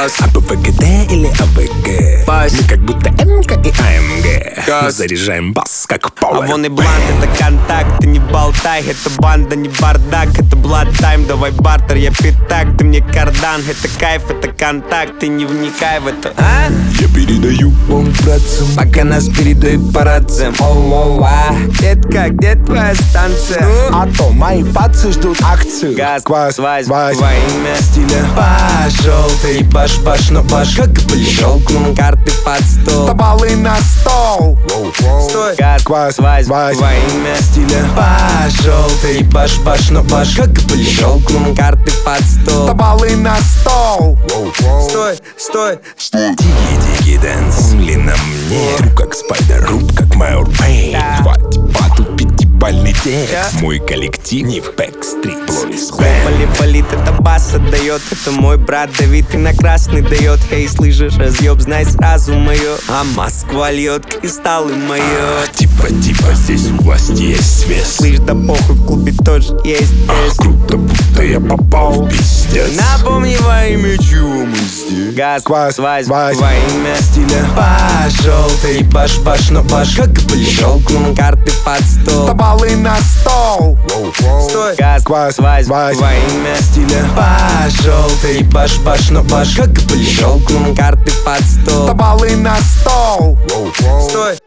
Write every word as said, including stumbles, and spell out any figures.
Газ. А Б В Г Д или А В Г? Бас. Мы как будто М К и А М Г. Мы заряжаем бас, как А Power. вон и блант, это контакт, ты не болтай. Это банда, не бардак, это blood time. Давай бартер, я пятак, ты мне кардан. Это кайф, это контакт, ты не вникай в это, а? Я передаю вам братцам, Пока нас передают по рациям. Оу-оу-а. Детка, где твоя станция? Ну? а то мои пацы ждут акцию. Газ, Квас, связь, вась. во имя стиля. Пошел ты, баш, баш, но баш, как блин. Щелкнул карты под стол. Табалы на стол. Стой, газ, Квас, связь, вась. во имя стиля. Пошел ты, баш, баш, но баш, как блин. Щелкнул карты под стол. Табалы на стол. Стой, стой, Диги-диги дэнс. Ли на мне. Тру как спайдер, руб как Майор Пейн. Да. Два типа, тут пятибальный текст. Да. Мой коллектив не в бэкстрит. Поли болит, это бас отдает. Это мой брат Давид и на красный дает. Эй, слышишь, разъеб, знай сразу мое. А Москва льет кристаллы мое. Типа, типа, здесь у власти есть свес. Слышь, да похуй, в клубе тоже есть Ах, тест. круто, будто я попал в пиздец. Напомни во имя чего мы здесь. Газ, Квас, связь, вась. во имя стиля. Пошел ты, баш, баш, но баш, как блин. Щелкнул карты под стол. Табалы на стол. Стой, газ, Квас, связь, вась. во имя стиля. Пошел ты, баш, баш, но баш, как блин. Щелкнул карты под стол. Табалы на стол. Стой,